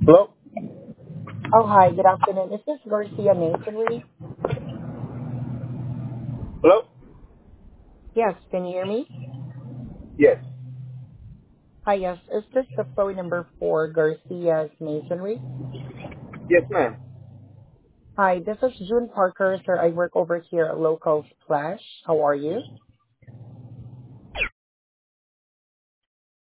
Hello? Oh, hi. Good afternoon. Is this Garcia Masonry? Hello? Yes. Can you hear me? Yes. Hi, yes. Is this the phone number for Garcia's Masonry? Yes, ma'am. Hi, this is June Parker, sir. I work over here at Local Flash. How are you?